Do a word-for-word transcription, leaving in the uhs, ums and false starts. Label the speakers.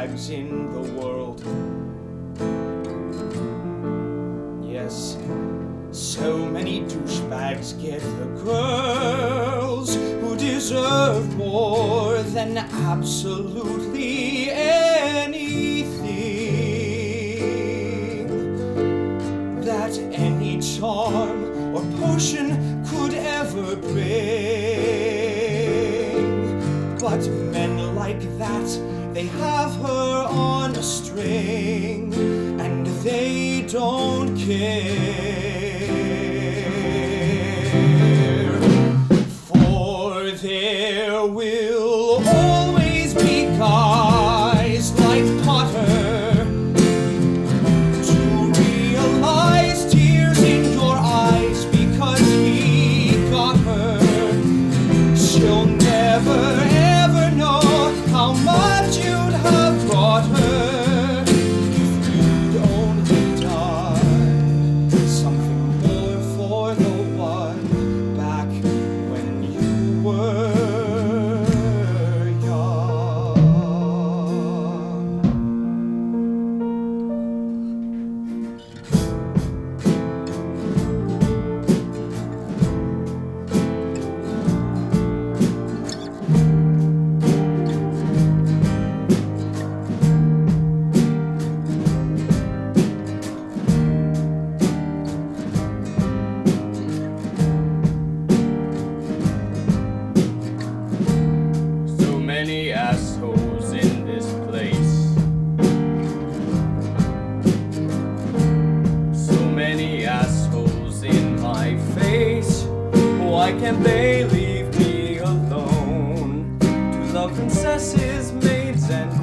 Speaker 1: douchebags in the world. Yes, so many douchebags get the girls who deserve more than absolutely anything that any charm or potion could ever bring. But men like that, they have her on a string, and they don't care. For there will always be guys like Potter to realize tears in your eyes because he got her. She'll never ever know how much you'd have brought her if you'd only done something more for the one back when you were young.
Speaker 2: So many assholes in this place. So many assholes in my face. Why can't they leave me alone to love princesses, maids, and